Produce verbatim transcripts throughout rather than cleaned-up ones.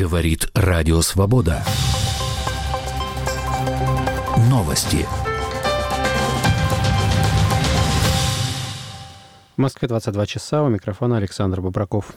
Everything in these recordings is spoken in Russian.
Говорит Радио Свобода. Новости. В Москве двадцать два часа. У микрофона Александр Бобраков.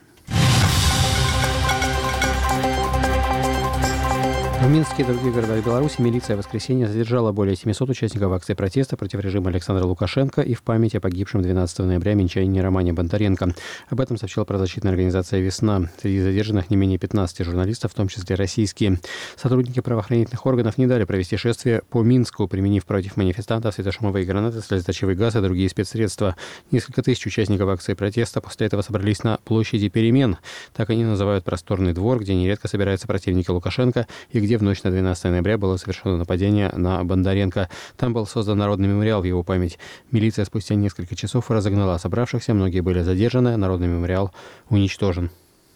В Минске и других городах Беларуси милиция в воскресенье задержала более семисот участников акции протеста против режима Александра Лукашенко и в память о погибшем двенадцатого ноября минчанине Романе Бондаренко. Об этом сообщила правозащитная организация «Весна». Среди задержанных не менее пятнадцати журналистов, в том числе российские. Сотрудники правоохранительных органов не дали провести шествие по Минску, применив против манифестантов светошумовые гранаты, слезоточивый газ и другие спецсредства. Несколько тысяч участников акции протеста после этого собрались на площади Перемен. Так они называют просторный двор, где нередко собираются противники Лукашенко и где в ночь на двенадцатое ноября было совершено нападение на Бондаренко. Там был создан народный мемориал в его память. Милиция спустя несколько часов разогнала собравшихся, многие были задержаны, народный мемориал уничтожен.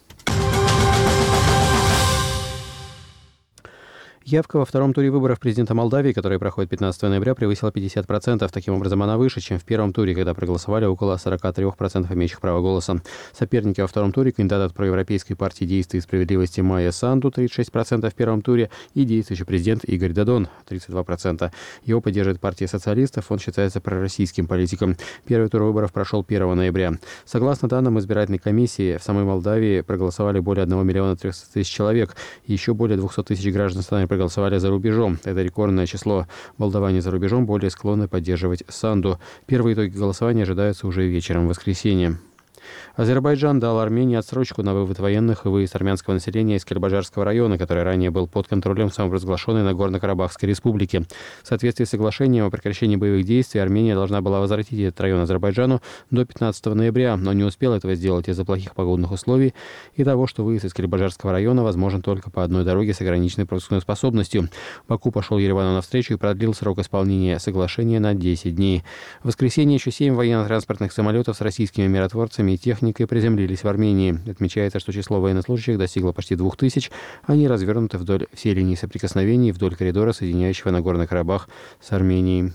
Явка во втором туре выборов президента Молдавии, которые проходят пятнадцатого ноября, превысила пятьдесят процентов. Таким образом, она выше, чем в первом туре, когда проголосовали около сорок три процента имеющих право голоса. Соперники во втором туре — кандидат от проевропейской партии «Действия и справедливости» Майя Санду, тридцать шесть процентов в первом туре, и действующий президент Игорь Додон, тридцать два процента. Его поддерживает партия социалистов, он считается пророссийским политиком. Первый тур выборов прошел первого ноября. Согласно данным избирательной комиссии, в самой Молдавии проголосовали более одного миллиона трехсот тысяч человек, и еще более двухсот тысяч граждан страны проголосовали за рубежом. Это рекордное число. Молдаване за рубежом более склонны поддерживать Санду. Первые итоги голосования ожидаются уже вечером в воскресенье. Азербайджан дал Армении отсрочку на вывод военных и выезд армянского населения из Кельбаджарского района, который ранее был под контролем самопровозглашенной Нагорно-Карабахской республики. В соответствии с соглашением о прекращении боевых действий Армения должна была возвратить этот район Азербайджану до пятнадцатого ноября, но не успела этого сделать из-за плохих погодных условий и того, что выезд из Кельбаджарского района возможен только по одной дороге с ограниченной пропускной способностью. Баку пошел Еревану навстречу и продлил срок исполнения соглашения на десять дней. В воскресенье еще семь военно-транспортных самолетов с российскими миротворцами и техникой приземлились в Армении. Отмечается, что число военнослужащих достигло почти двух тысяч. Они развернуты вдоль всей линии соприкосновений, вдоль коридора, соединяющего Нагорный Карабах с Арменией.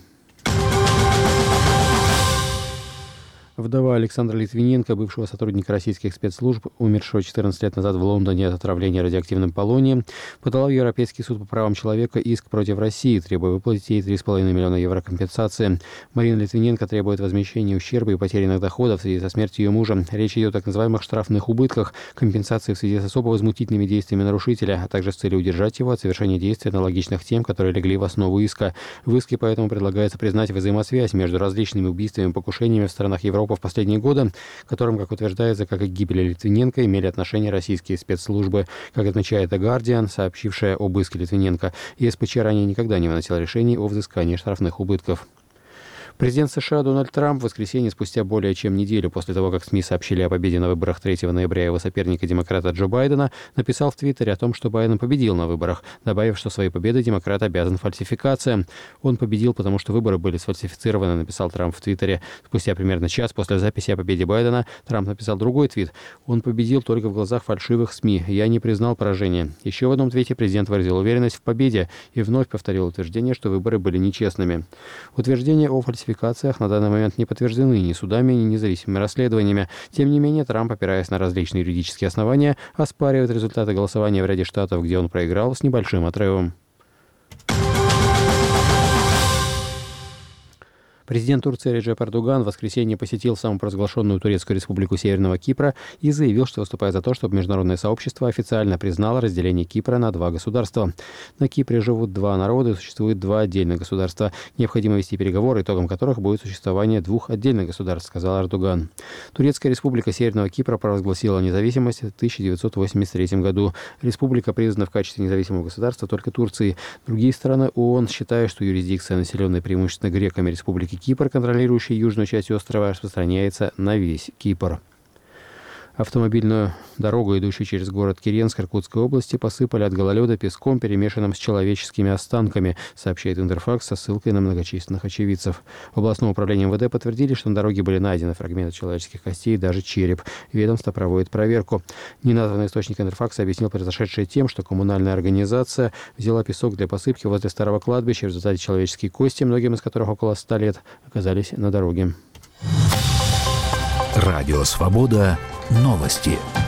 Вдова Александра Литвиненко, бывшего сотрудника российских спецслужб, умершего четырнадцать лет назад в Лондоне от отравления радиоактивным полонием, подала в Европейский суд по правам человека иск против России, требуя выплатить ей три с половиной миллиона евро компенсации. Марина Литвиненко требует возмещения ущерба и потерянных доходов в связи со смертью ее мужа. Речь идет о так называемых штрафных убытках, компенсации в связи с особо возмутительными действиями нарушителя, а также с целью удержать его от совершения действий, аналогичных тем, которые легли в основу иска. В иске поэтому предлагается признать взаимосвязь между различными убийствами и покушениями в странах Европы в последние годы, к которым, как утверждается, как и к гибели Литвиненко, имели отношение российские спецслужбы. Как отмечает The Guardian, сообщившая об иске Литвиненко, ЕСПЧ ранее никогда не выносил решений о взыскании штрафных убытков. Президент США Дональд Трамп в воскресенье, спустя более чем неделю после того, как СМИ сообщили о победе на выборах третьего ноября его соперника-демократа Джо Байдена, написал в Твиттере о том, что Байден победил на выборах, добавив, что своей победой демократ обязан фальсификациям. Он победил, потому что выборы были сфальсифицированы, написал Трамп в Твиттере. Спустя примерно час после записи о победе Байдена Трамп написал другой твит. Он победил только в глазах фальшивых СМИ. Я не признал поражения. Еще в одном твите президент выразил уверенность в победе и вновь повторил утверждение, что выборы были нечестными. Утверждение о фальсификации Фальсификациях на данный момент не подтверждены ни судами, ни независимыми расследованиями. Тем не менее, Трамп, опираясь на различные юридические основания, оспаривает результаты голосования в ряде штатов, где он проиграл с небольшим отрывом. Президент Турции Реджеп Эрдоган в воскресенье посетил самопровозглашенную Турецкую республику Северного Кипра и заявил, что выступает за то, чтобы международное сообщество официально признало разделение Кипра на два государства. На Кипре живут два народа и существует два отдельных государства. Необходимо вести переговоры, итогом которых будет существование двух отдельных государств, сказал Эрдоган. Турецкая республика Северного Кипра провозгласила независимость в тысяча девятьсот восемьдесят третьем году. Республика признана в качестве независимого государства только Турцией. Другие страны ООН считают, что юрисдикция, населенная преимущественно греками республики Кипр, контролирующий южную часть острова, распространяется на весь Кипр. Автомобильную дорогу, идущую через город Киренск Иркутской области, посыпали от гололеда песком, перемешанным с человеческими останками, сообщает Интерфакс со ссылкой на многочисленных очевидцев. В областном управлении МВД подтвердили, что на дороге были найдены фрагменты человеческих костей и даже череп. Ведомство проводит проверку. Неназванный источник Интерфакса объяснил произошедшее тем, что коммунальная организация взяла песок для посыпки возле старого кладбища. В результате человеческие кости, многим из которых около ста лет, оказались на дороге. Радио Свобода. Новости.